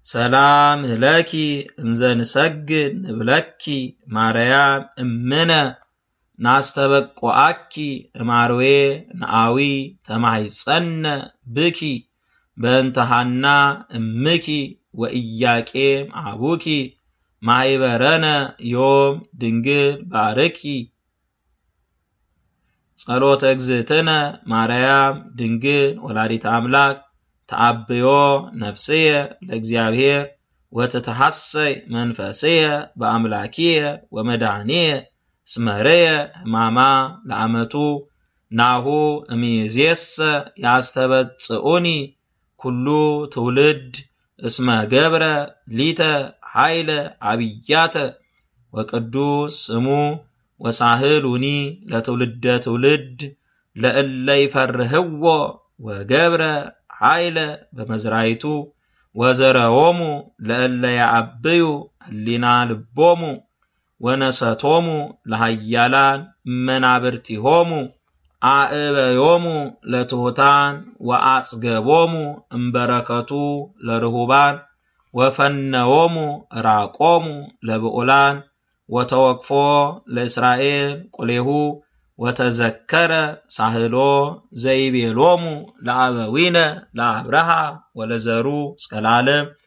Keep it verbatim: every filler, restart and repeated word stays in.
ሰላም ለኪ እንዘ ንሰግድ ንብለኪ ማርያም እምነ ናስተበቆአኪ እማርዌ ነአዊ ተማይጸነ ብኪ በእንተ ሐና እምኪ ወኢያቄም አቡኪ ማይበረነ ዮም ድንግል ባርኪ ጸሎተ እግዝእትነ ማርያም ድንግል ወላዲተ አምላክ ተአብዮ ነፍስየ ለእግዚአብሔር ወተተሐሰይ መንፈስየ በአምላኪየ ወመድኃኒየ ስመረየ ሕማማ ለአመቱ ናሁ እምይእዜሰ ያስተበጽኡኒ ኩሉ ትውልድ እስመ ገብረ ሊተ ኃይለ አብያተ ወቅዱስ ስሙ ወሳህሉኒ ለትውልደ ትውልድ ለእለ ይፈርህዎ ወገብረ ኃይለ በመዝራይቱ ወዘረዎሙ ለእለ ያዕብዩ ህሊና ልቦሙ ወነሰቶሙ ለሃያላን መናብርቲሆሙ አእበዮሙ ለትሑታን ወአጽገቦሙ እምበረከቱ ለርሁባን ወፈነዎሙ ራቆሙ ለብዑላን ወተወክፎ ለእስራኤል ቁሌሁ ወተዘከረ ሳህሎ ዘይቤሎሙ ለአበዊነ ለአብርሃ ወለዘሩ እስከ ለዓለም